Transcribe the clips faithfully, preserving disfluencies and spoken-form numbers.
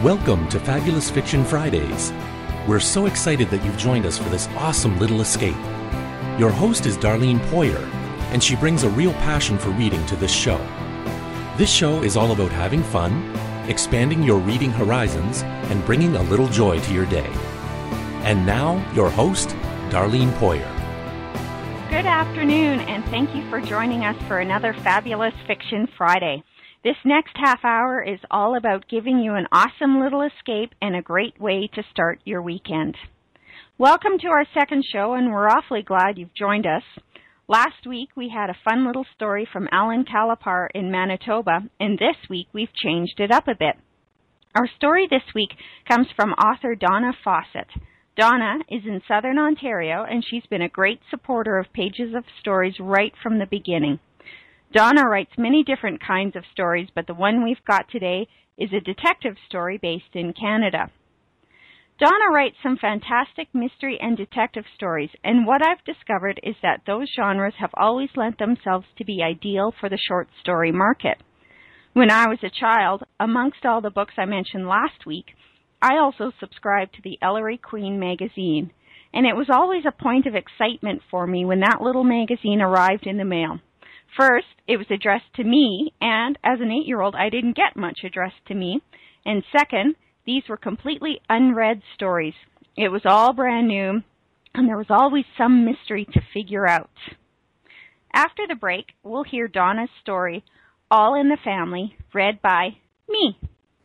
Welcome to Fabulous Fiction Fridays. We're so excited that you've joined us for this awesome little escape. Your host is Darlene Poyer, and she brings a real passion for reading to this show. This show is all about having fun, expanding your reading horizons, and bringing a little joy to your day. And now, your host, Darlene Poyer. Good afternoon, and thank you for joining us for another Fabulous Fiction Friday. This next half hour is all about giving you an awesome little escape and a great way to start your weekend. Welcome to our second show, and we're awfully glad you've joined us. Last week, we had a fun little story from Alan Calipar in Manitoba, and this week we've changed it up a bit. Our story this week comes from author Donna Fawcett. Donna is in Southern Ontario, and she's been a great supporter of Pages of Stories right from the beginning. Donna writes many different kinds of stories, but the one we've got today is a detective story based in Canada. Donna writes some fantastic mystery and detective stories, and what I've discovered is that those genres have always lent themselves to be ideal for the short story market. When I was a child, amongst all the books I mentioned last week, I also subscribed to the Ellery Queen magazine, and it was always a point of excitement for me when that little magazine arrived in the mail. First, it was addressed to me, and as an eight-year-old, I didn't get much addressed to me. And second, these were completely unread stories. It was all brand new, and there was always some mystery to figure out. After the break, we'll hear Donna's story, All in the Family, read by me.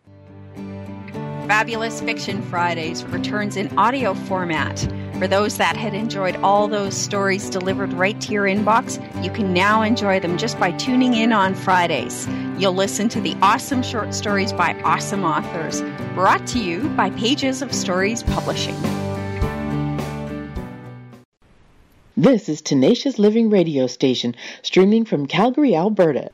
Fabulous Fiction Fridays returns in audio format. For those that had enjoyed all those stories delivered right to your inbox, you can now enjoy them just by tuning in on Fridays. You'll listen to the awesome short stories by awesome authors, brought to you by Pages of Stories Publishing. This is Tenacious Living Radio Station, streaming from Calgary, Alberta.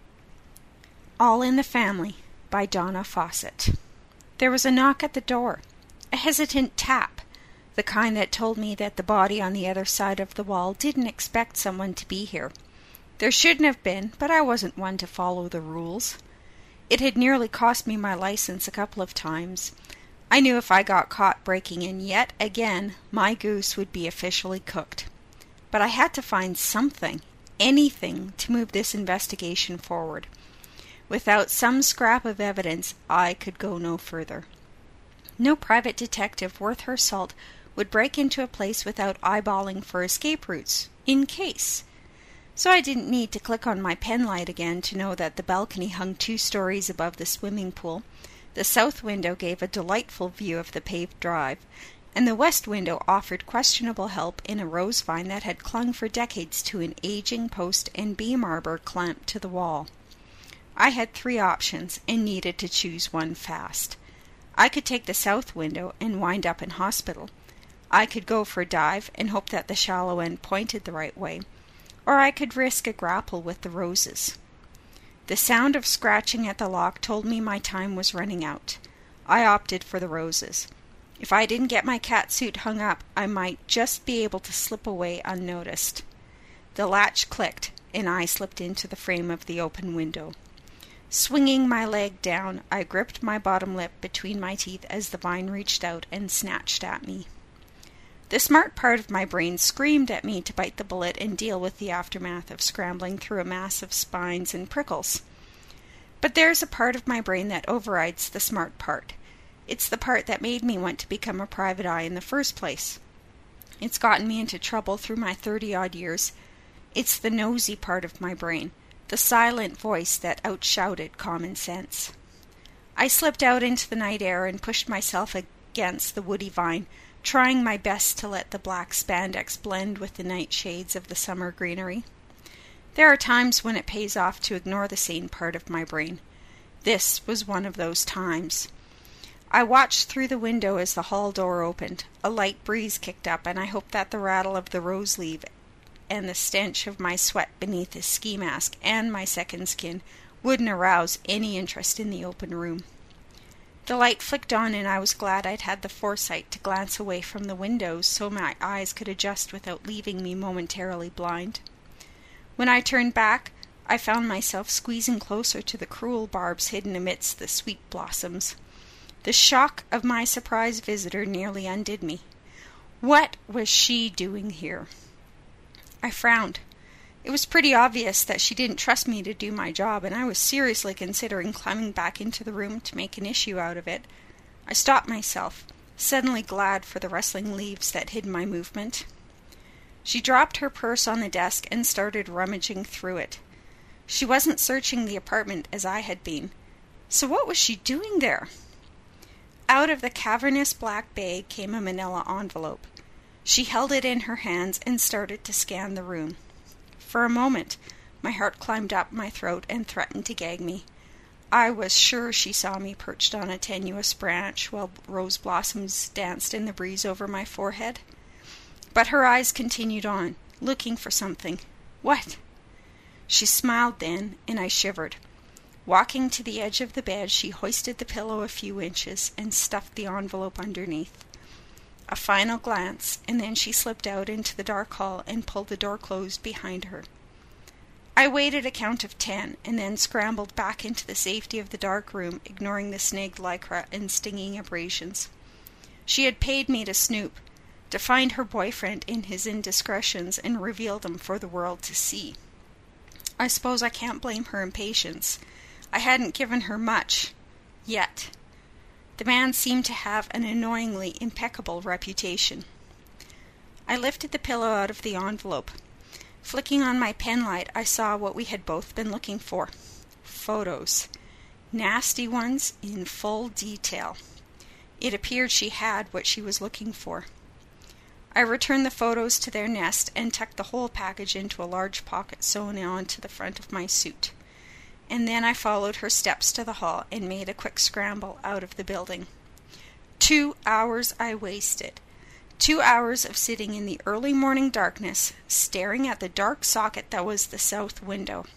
All in the Family by Donna Fawcett. There was a knock at the door, a hesitant tap, the kind that told me that the body on the other side of the wall didn't expect someone to be here. There shouldn't have been, but I wasn't one to follow the rules. It had nearly cost me my license a couple of times. I knew if I got caught breaking in yet again, my goose would be officially cooked. But I had to find something, anything, to move this investigation forward. Without some scrap of evidence, I could go no further. No private detective worth her salt would break into a place without eyeballing for escape routes, in case. So I didn't need to click on my pen light again to know that the balcony hung two stories above the swimming pool, the south window gave a delightful view of the paved drive, and the west window offered questionable help in a rose vine that had clung for decades to an aging post and beam arbor clamped to the wall. I had three options and needed to choose one fast. I could take the south window and wind up in hospital. I could go for a dive and hope that the shallow end pointed the right way. Or I could risk a grapple with the roses. The sound of scratching at the lock told me my time was running out. I opted for the roses. If I didn't get my catsuit hung up, I might just be able to slip away unnoticed. The latch clicked, and I slipped into the frame of the open window. Swinging my leg down, I gripped my bottom lip between my teeth as the vine reached out and snatched at me. The smart part of my brain screamed at me to bite the bullet and deal with the aftermath of scrambling through a mass of spines and prickles. But there's a part of my brain that overrides the smart part. It's the part that made me want to become a private eye in the first place. It's gotten me into trouble through my thirty-odd years. It's the nosy part of my brain. The silent voice that outshouted common sense. I slipped out into the night air and pushed myself against the woody vine, trying my best to let the black spandex blend with the night shades of the summer greenery. There are times when it pays off to ignore the sane part of my brain. This was one of those times. I watched through the window as the hall door opened. A light breeze kicked up, and I hoped that the rattle of the rose leaf and the stench of my sweat beneath the ski mask and my second skin wouldn't arouse any interest in the open room. The light flicked on, and I was glad I'd had the foresight to glance away from the windows so my eyes could adjust without leaving me momentarily blind. When I turned back, I found myself squeezing closer to the cruel barbs hidden amidst the sweet blossoms. The shock of my surprise visitor nearly undid me. What was she doing here? I frowned. It was pretty obvious that she didn't trust me to do my job, and I was seriously considering climbing back into the room to make an issue out of it. I stopped myself, suddenly glad for the rustling leaves that hid my movement. She dropped her purse on the desk and started rummaging through it. She wasn't searching the apartment as I had been. So what was she doing there? Out of the cavernous black bag came a manila envelope. She held it in her hands and started to scan the room. For a moment, my heart climbed up my throat and threatened to gag me. I was sure she saw me perched on a tenuous branch while rose blossoms danced in the breeze over my forehead. But her eyes continued on, looking for something. What? She smiled then, and I shivered. Walking to the edge of the bed, she hoisted the pillow a few inches and stuffed the envelope underneath. A final glance, and then she slipped out into the dark hall and pulled the door closed behind her. I waited a count of ten, and then scrambled back into the safety of the dark room, ignoring the snagged lycra and stinging abrasions. She had paid me to snoop, to find her boyfriend in his indiscretions and reveal them for the world to see. I suppose I can't blame her impatience. I hadn't given her much, yet. The man seemed to have an annoyingly impeccable reputation. I lifted the pillow out of the envelope. Flicking on my penlight, I saw what we had both been looking for. Photos. Nasty ones in full detail. It appeared she had what she was looking for. I returned the photos to their nest and tucked the whole package into a large pocket sewn onto the front of my suit. And then I followed her steps to the hall and made a quick scramble out of the building. Two hours I wasted. Two hours of sitting in the early morning darkness, staring at the dark socket that was the south window.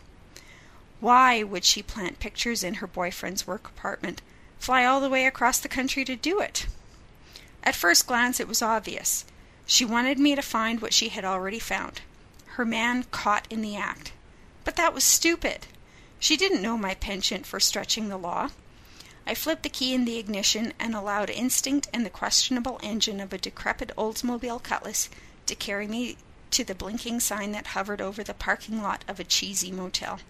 Why would she plant pictures in her boyfriend's work apartment, fly all the way across the country to do it? At first glance it was obvious. She wanted me to find what she had already found. Her man caught in the act. But that was stupid. She didn't know my penchant for stretching the law. I flipped the key in the ignition and allowed instinct and the questionable engine of a decrepit Oldsmobile Cutlass to carry me to the blinking sign that hovered over the parking lot of a cheesy motel.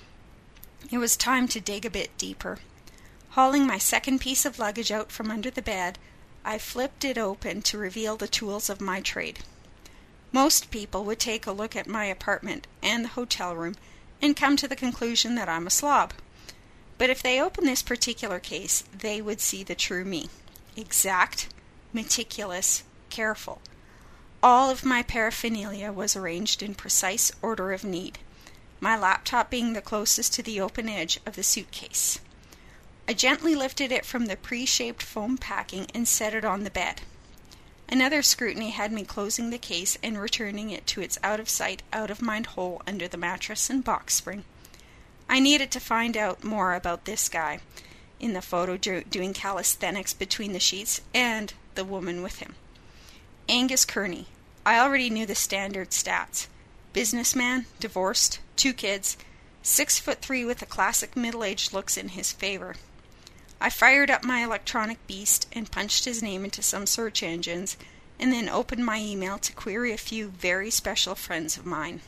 It was time to dig a bit deeper. Hauling my second piece of luggage out from under the bed, I flipped it open to reveal the tools of my trade. Most people would take a look at my apartment and the hotel room and come to the conclusion that I'm a slob. But if they opened this particular case, they would see the true me. Exact, meticulous, careful. All of my paraphernalia was arranged in precise order of need, my laptop being the closest to the open edge of the suitcase. I gently lifted it from the pre-shaped foam packing and set it on the bed. Another scrutiny had me closing the case and returning it to its out-of-sight, out-of-mind hole under the mattress and box spring. I needed to find out more about this guy in the photo do- doing calisthenics between the sheets and the woman with him. Angus Kearney. I already knew the standard stats. Businessman, divorced, two kids, six foot three with the classic middle-aged looks in his favor. I fired up my electronic beast and punched his name into some search engines, and then opened my email to query a few very special friends of mine.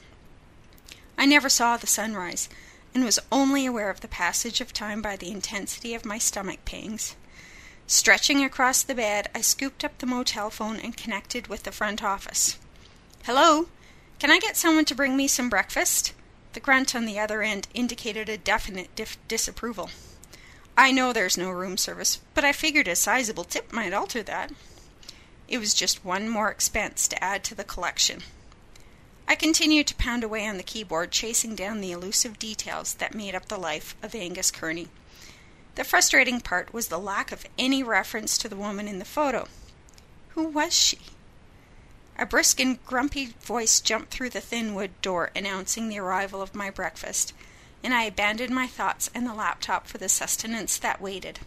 I never saw the sunrise, and was only aware of the passage of time by the intensity of my stomach pangs. Stretching across the bed, I scooped up the motel phone and connected with the front office. "Hello? Can I get someone to bring me some breakfast?" The grunt on the other end indicated a definite dif- disapproval. I know there's no room service, but I figured a sizable tip might alter that. It was just one more expense to add to the collection. I continued to pound away on the keyboard, chasing down the elusive details that made up the life of Angus Kearney. The frustrating part was the lack of any reference to the woman in the photo. Who was she? A brisk and grumpy voice jumped through the thin wood door, announcing the arrival of my breakfast, and I abandoned my thoughts and the laptop for the sustenance that waited.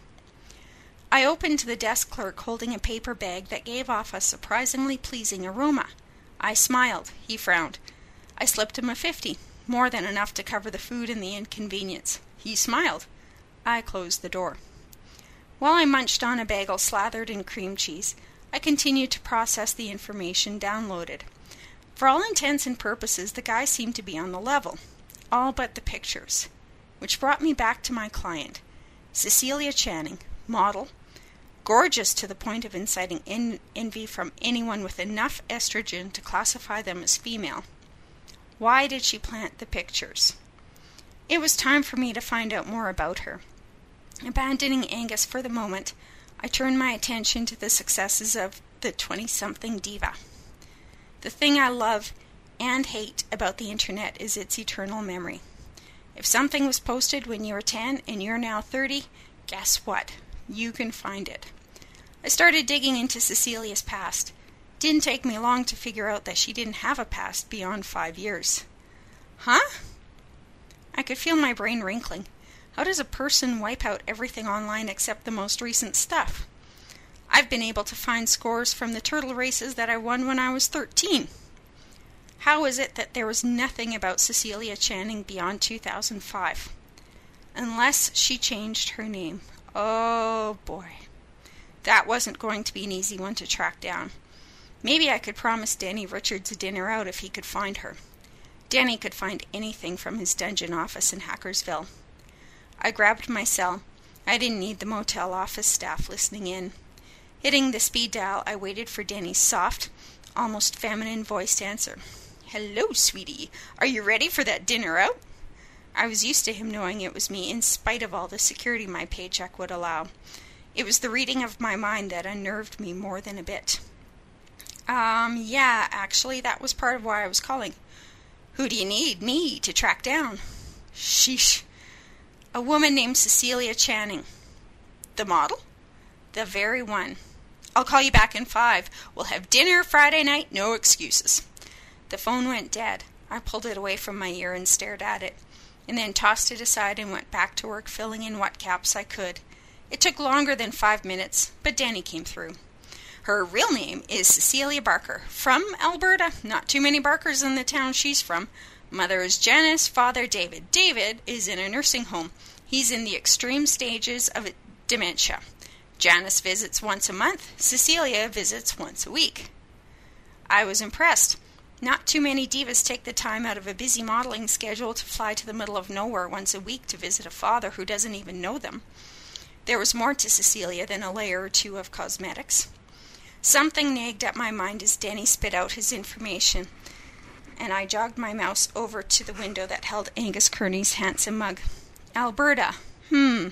I opened to the desk clerk holding a paper bag that gave off a surprisingly pleasing aroma. I smiled. He frowned. I slipped him a fifty, more than enough to cover the food and the inconvenience. He smiled. I closed the door. While I munched on a bagel slathered in cream cheese, I continued to process the information downloaded. For all intents and purposes, the guy seemed to be on the level, all but the pictures, which brought me back to my client, Cecilia Channing, model, gorgeous to the point of inciting en- envy from anyone with enough estrogen to classify them as female. Why did she plant the pictures? It was time for me to find out more about her. Abandoning Angus for the moment, I turned my attention to the successes of the twenty-something diva. The thing I love and hate about the internet is its eternal memory. If something was posted when you were ten and you're now thirty, guess what? You can find it. I started digging into Cecilia's past. Didn't take me long to figure out that she didn't have a past beyond five years. Huh? I could feel my brain wrinkling. How does a person wipe out everything online except the most recent stuff? I've been able to find scores from the turtle races that I won when I was thirteen. How is it that there was nothing about Cecilia Channing beyond two thousand five? Unless she changed her name. Oh boy. That wasn't going to be an easy one to track down. Maybe I could promise Danny Richards a dinner out if he could find her. Danny could find anything from his dungeon office in Hackersville. I grabbed my cell. I didn't need the motel office staff listening in. Hitting the speed dial, I waited for Danny's soft, almost feminine voiced answer. Hello, sweetie. Are you ready for that dinner out? I was used to him knowing it was me in spite of all the security my paycheck would allow. It was the reading of my mind that unnerved me more than a bit. Um, yeah, actually, that was part of why I was calling. Who do you need me to track down? Sheesh. A woman named Cecilia Channing. The model? The very one. I'll call you back in five. We'll have dinner Friday night, no excuses. The phone went dead. I pulled it away from my ear and stared at it, and then tossed it aside and went back to work filling in what caps I could. It took longer than five minutes, but Danny came through. Her real name is Cecilia Barker, from Alberta. Not too many Barkers in the town she's from. Mother is Janice, father David. David is in a nursing home. He's in the extreme stages of dementia. Janice visits once a month. Cecilia visits once a week. I was impressed. Not too many divas take the time out of a busy modeling schedule to fly to the middle of nowhere once a week to visit a father who doesn't even know them. There was more to Cecilia than a layer or two of cosmetics. Something nagged at my mind as Danny spit out his information, and I jogged my mouse over to the window that held Angus Kearney's handsome mug. Alberta. Hmm.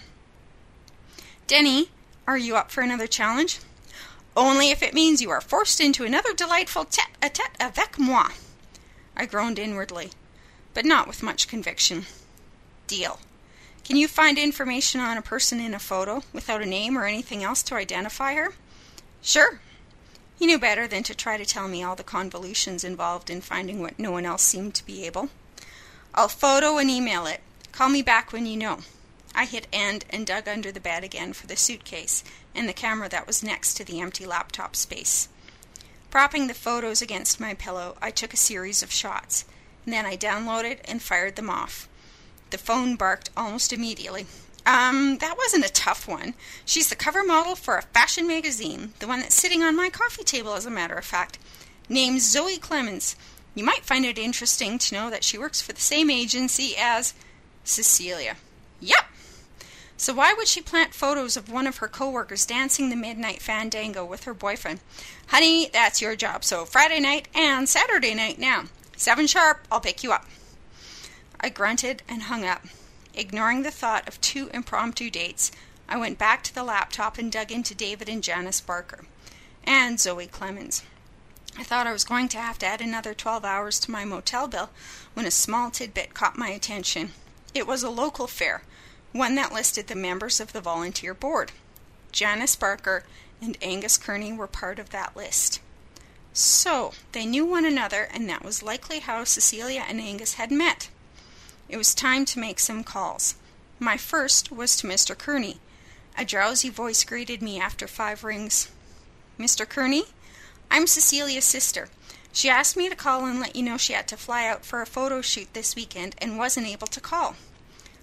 Denny, are you up for another challenge? Only if it means you are forced into another delightful tete-a-tete avec moi. I groaned inwardly, but not with much conviction. Deal. Can you find information on a person in a photo without a name or anything else to identify her? Sure. He knew better than to try to tell me all the convolutions involved in finding what no one else seemed to be able. I'll photo and email it. Call me back when you know. I hit end and dug under the bed again for the suitcase and the camera that was next to the empty laptop space. Propping the photos against my pillow, I took a series of shots, and then I downloaded and fired them off. The phone barked almost immediately. Um, that wasn't a tough one. She's the cover model for a fashion magazine, the one that's sitting on my coffee table, as a matter of fact. Name's Zoe Clemens. You might find it interesting to know that she works for the same agency as Cecilia. Yep. So why would she plant photos of one of her coworkers dancing the midnight fandango with her boyfriend? Honey, that's your job. So Friday night and Saturday night now. Seven sharp, I'll pick you up. I grunted and hung up. Ignoring the thought of two impromptu dates, I went back to the laptop and dug into David and Janice Barker. And Zoe Clemens. I thought I was going to have to add another twelve hours to my motel bill when a small tidbit caught my attention. It was a local fair, one that listed the members of the volunteer board. Janice Barker and Angus Kearney were part of that list. So, they knew one another, and that was likely how Cecilia and Angus had met. It was time to make some calls. My first was to Mister Kearney. A drowsy voice greeted me after five rings. Mister Kearney? I'm Cecilia's sister. She asked me to call and let you know she had to fly out for a photo shoot this weekend and wasn't able to call.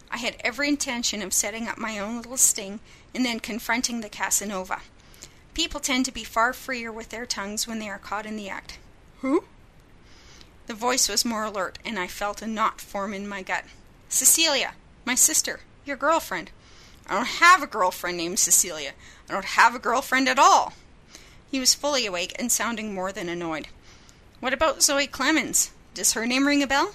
I had every intention of setting up my own little sting and then confronting the Casanova. People tend to be far freer with their tongues when they are caught in the act. Who? The voice was more alert, and I felt a knot form in my gut. Cecilia, my sister, your girlfriend. I don't have a girlfriend named Cecilia. I don't have a girlfriend at all. He was fully awake and sounding more than annoyed. What about Zoe Clemens? Does her name ring a bell?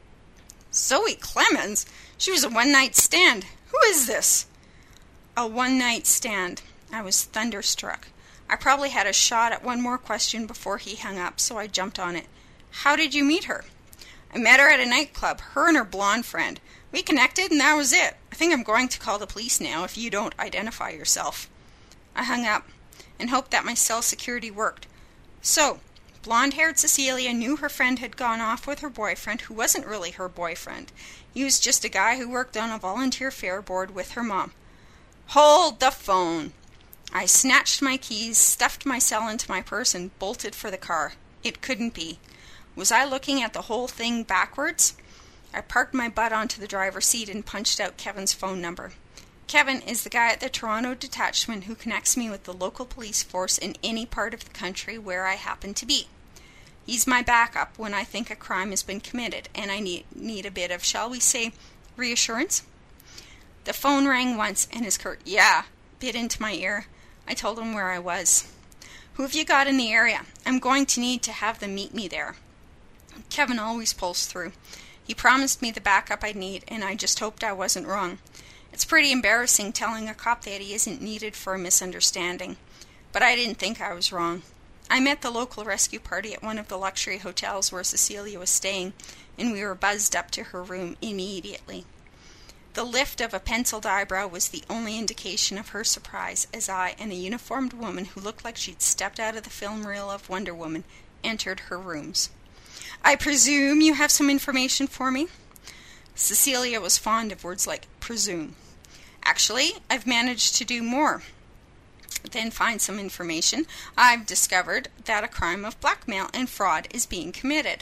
Zoe Clemens? She was a one-night stand. Who is this? A one-night stand. I was thunderstruck. I probably had a shot at one more question before he hung up, so I jumped on it. How did you meet her? I met her at a nightclub, her and her blonde friend. We connected, and that was it. I think I'm going to call the police now if you don't identify yourself. I hung up and hoped that my cell security worked. So, blonde-haired Cecilia knew her friend had gone off with her boyfriend, who wasn't really her boyfriend. He was just a guy who worked on a volunteer fair board with her mom. Hold the phone! I snatched my keys, stuffed my cell into my purse, and bolted for the car. It couldn't be. Was I looking at the whole thing backwards? I parked my butt onto the driver's seat and punched out Kevin's phone number. Kevin is the guy at the Toronto detachment who connects me with the local police force in any part of the country where I happen to be. He's my backup when I think a crime has been committed and I need, need a bit of, shall we say, reassurance. The phone rang once and his curt, yeah, bit into my ear. I told him where I was. Who have you got in the area? I'm going to need to have them meet me there. Kevin always pulls through. He promised me the backup I'd need, and I just hoped I wasn't wrong. It's pretty embarrassing telling a cop that he isn't needed for a misunderstanding. But I didn't think I was wrong. I met the local rescue party at one of the luxury hotels where Cecilia was staying, and we were buzzed up to her room immediately. The lift of a penciled eyebrow was the only indication of her surprise as I and a uniformed woman who looked like she'd stepped out of the film reel of Wonder Woman entered her rooms. I presume you have some information for me? Cecilia was fond of words like presume. Actually, I've managed to do more than find some information. I've discovered that a crime of blackmail and fraud is being committed.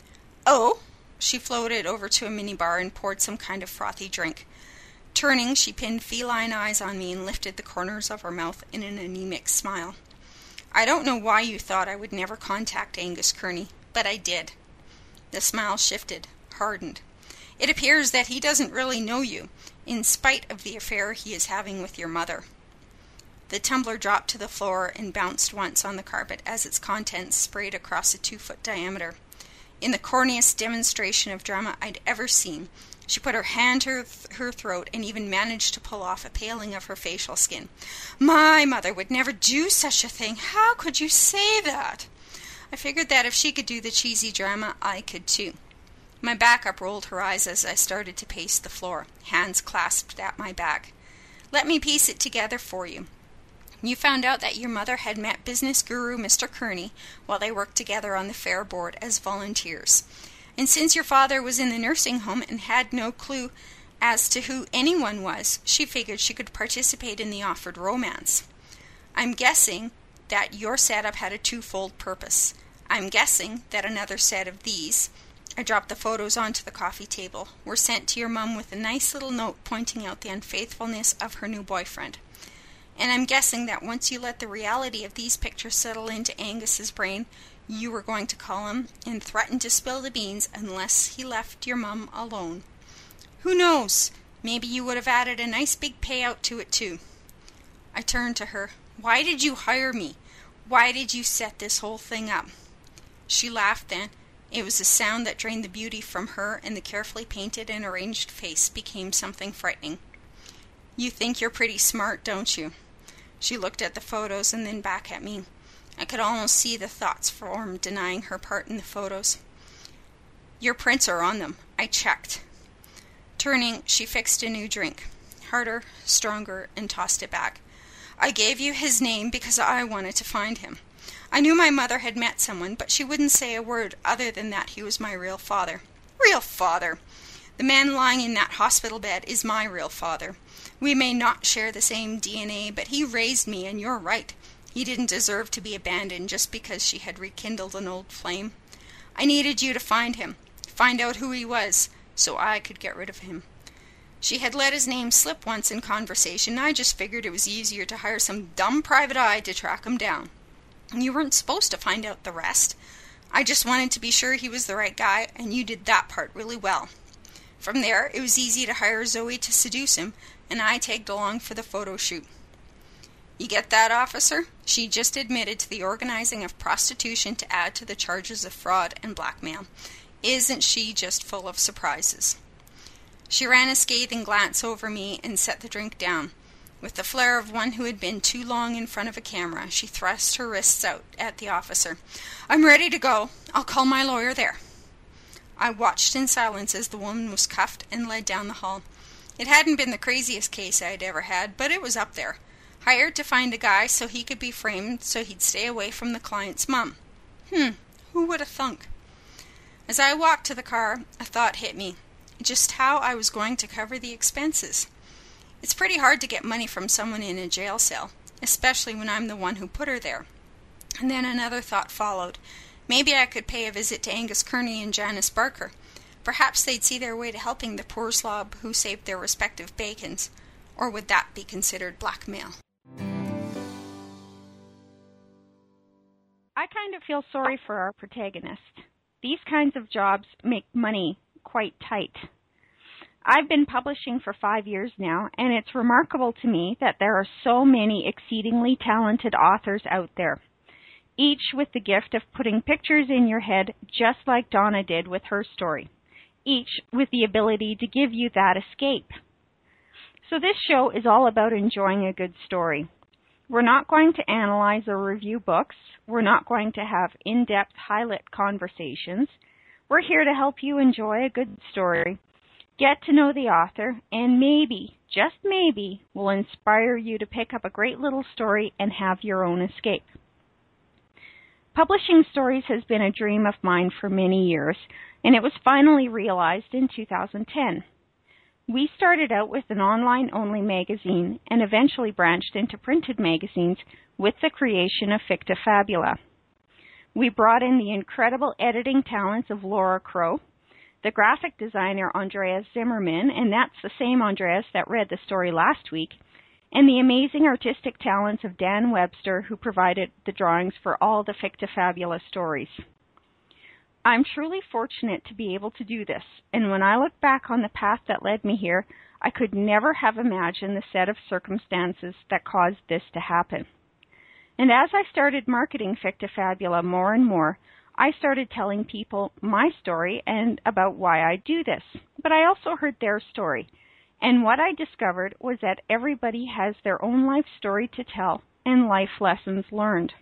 Oh? She floated over to a minibar and poured some kind of frothy drink. Turning, she pinned feline eyes on me and lifted the corners of her mouth in an anemic smile. I don't know why you thought I would never contact Angus Kearney, but I did. The smile shifted, hardened. It appears that he doesn't really know you, in spite of the affair he is having with your mother. The tumbler dropped to the floor and bounced once on the carpet as its contents sprayed across a two-foot diameter. In the corniest demonstration of drama I'd ever seen, she put her hand to her, th- her throat and even managed to pull off a paling of her facial skin. My mother would never do such a thing. How could you say that? I figured that if she could do the cheesy drama, I could too. My backup rolled her eyes as I started to pace the floor, hands clasped at my back. Let me piece it together for you. You found out that your mother had met business guru Mister Kearney while they worked together on the fair board as volunteers. And since your father was in the nursing home and had no clue as to who anyone was, she figured she could participate in the offered romance. I'm guessing that your setup had a twofold purpose. I'm guessing that another set of these, I dropped the photos onto the coffee table, were sent to your mum with a nice little note pointing out the unfaithfulness of her new boyfriend. And I'm guessing that once you let the reality of these pictures settle into Angus's brain, you were going to call him and threaten to spill the beans unless he left your mum alone. Who knows? Maybe you would have added a nice big payout to it too. I turned to her. Why did you hire me? Why did you set this whole thing up? She laughed then. It was a sound that drained the beauty from her, and the carefully painted and arranged face became something frightening. You think you're pretty smart, don't you? She looked at the photos and then back at me. I could almost see the thoughts form denying her part in the photos. Your prints are on them. I checked. Turning, she fixed a new drink, harder, stronger, and tossed it back. I gave you his name because I wanted to find him. I knew my mother had met someone, but she wouldn't say a word other than that he was my real father. Real father! The man lying in that hospital bed is my real father. We may not share the same D N A, but he raised me, and you're right. He didn't deserve to be abandoned just because she had rekindled an old flame. I needed you to find him, find out who he was, so I could get rid of him. She had let his name slip once in conversation, and I just figured it was easier to hire some dumb private eye to track him down. You weren't supposed to find out the rest. I just wanted to be sure he was the right guy, and you did that part really well. From there, it was easy to hire Zoe to seduce him, and I tagged along for the photo shoot. You get that, officer? She just admitted to the organizing of prostitution to add to the charges of fraud and blackmail. Isn't she just full of surprises? She ran a scathing glance over me and set the drink down. With the flair of one who had been too long in front of a camera, she thrust her wrists out at the officer. I'm ready to go. I'll call my lawyer there. I watched in silence as the woman was cuffed and led down the hall. It hadn't been the craziest case I'd ever had, but it was up there. Hired to find a guy so he could be framed so he'd stay away from the client's mum. Hmm, who would have thunk? As I walked to the car, a thought hit me. Just how I was going to cover the expenses. It's pretty hard to get money from someone in a jail cell, especially when I'm the one who put her there. And then another thought followed. Maybe I could pay a visit to Angus Kearney and Janice Barker. Perhaps they'd see their way to helping the poor slob who saved their respective bacons. Or would that be considered blackmail? I kind of feel sorry for our protagonist. These kinds of jobs make money quite tight. I've been publishing for five years now, and it's remarkable to me that there are so many exceedingly talented authors out there, each with the gift of putting pictures in your head just like Donna did with her story, each with the ability to give you that escape. So this show is all about enjoying a good story. We're not going to analyze or review books. We're not going to have in-depth, high-lit conversations. We're here to help you enjoy a good story, get to know the author, and maybe, just maybe, will inspire you to pick up a great little story and have your own escape. Publishing stories has been a dream of mine for many years, and it was finally realized in two thousand ten. We started out with an online-only magazine and eventually branched into printed magazines with the creation of Ficta Fabula. We brought in the incredible editing talents of Laura Crow, the graphic designer Andreas Zimmerman, and that's the same Andreas that read the story last week, and the amazing artistic talents of Dan Webster, who provided the drawings for all the Ficta Fabula stories. I'm truly fortunate to be able to do this, and when I look back on the path that led me here, I could never have imagined the set of circumstances that caused this to happen. And as I started marketing Ficta Fabula more and more, I started telling people my story and about why I do this. But I also heard their story, and what I discovered was that everybody has their own life story to tell and life lessons learned.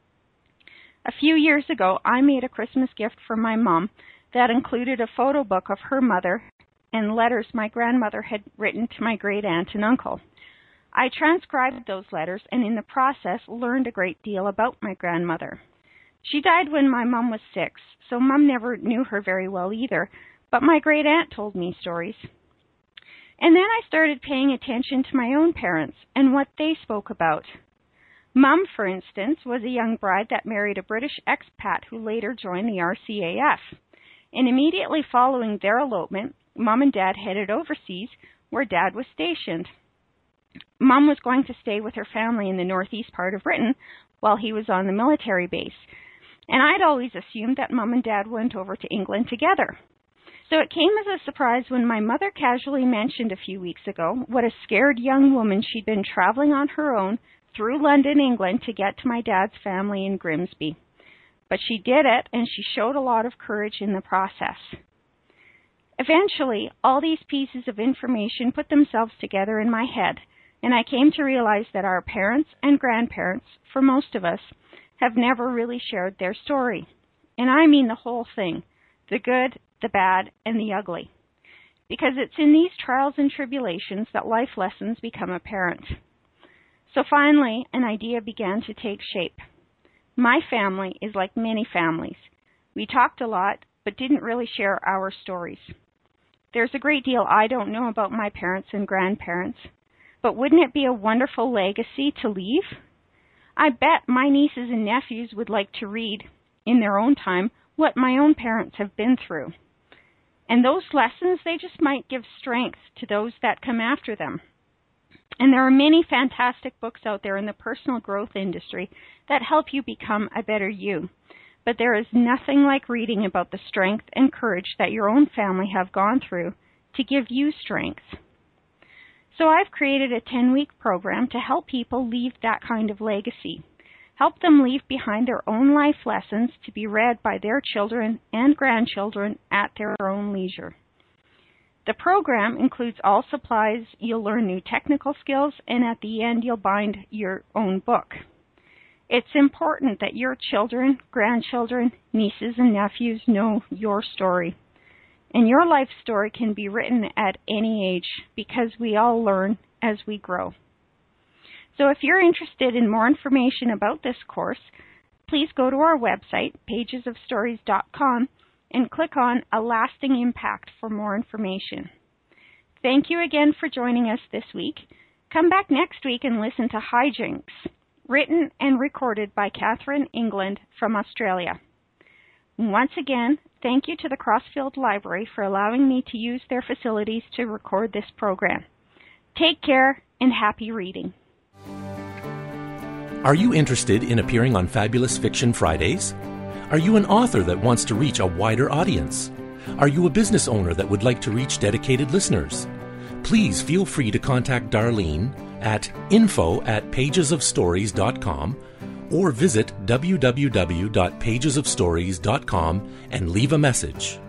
A few years ago, I made a Christmas gift for my mom that included a photo book of her mother and letters my grandmother had written to my great-aunt and uncle. I transcribed those letters and in the process learned a great deal about my grandmother. She died when my mom was six, so Mom never knew her very well either, but my great-aunt told me stories. And then I started paying attention to my own parents and what they spoke about. Mom, for instance, was a young bride that married a British expat who later joined the R C A F. And immediately following their elopement, Mom and Dad headed overseas, where Dad was stationed. Mom was going to stay with her family in the northeast part of Britain while he was on the military base. And I'd always assumed that Mom and Dad went over to England together. So it came as a surprise when my mother casually mentioned a few weeks ago what a scared young woman she'd been traveling on her own through London, England, to get to my dad's family in Grimsby. But she did it, and she showed a lot of courage in the process. Eventually, all these pieces of information put themselves together in my head, and I came to realize that our parents and grandparents, for most of us, have never really shared their story. And I mean the whole thing, the good, the bad, and the ugly. Because it's in these trials and tribulations that life lessons become apparent. So finally, an idea began to take shape. My family is like many families. We talked a lot, but didn't really share our stories. There's a great deal I don't know about my parents and grandparents, but wouldn't it be a wonderful legacy to leave? I bet my nieces and nephews would like to read, in their own time, what my own parents have been through. And those lessons, they just might give strength to those that come after them. And there are many fantastic books out there in the personal growth industry that help you become a better you. But there is nothing like reading about the strength and courage that your own family have gone through to give you strength. So I've created a ten-week program to help people leave that kind of legacy. Help them leave behind their own life lessons to be read by their children and grandchildren at their own leisure. The program includes all supplies, you'll learn new technical skills, and at the end you'll bind your own book. It's important that your children, grandchildren, nieces, and nephews know your story. And your life story can be written at any age because we all learn as we grow. So if you're interested in more information about this course, please go to our website, pages of stories dot com, and click on A Lasting Impact for more information. Thank you again for joining us this week. Come back next week and listen to Hijinks, written and recorded by Catherine England from Australia. Once again, thank you to the Crossfield Library for allowing me to use their facilities to record this program. Take care and happy reading. Are you interested in appearing on Fabulous Fiction Fridays? Are you an author that wants to reach a wider audience? Are you a business owner that would like to reach dedicated listeners? Please feel free to contact Darlene at info at pages of stories dot com or visit w w w dot pages of stories dot com and leave a message.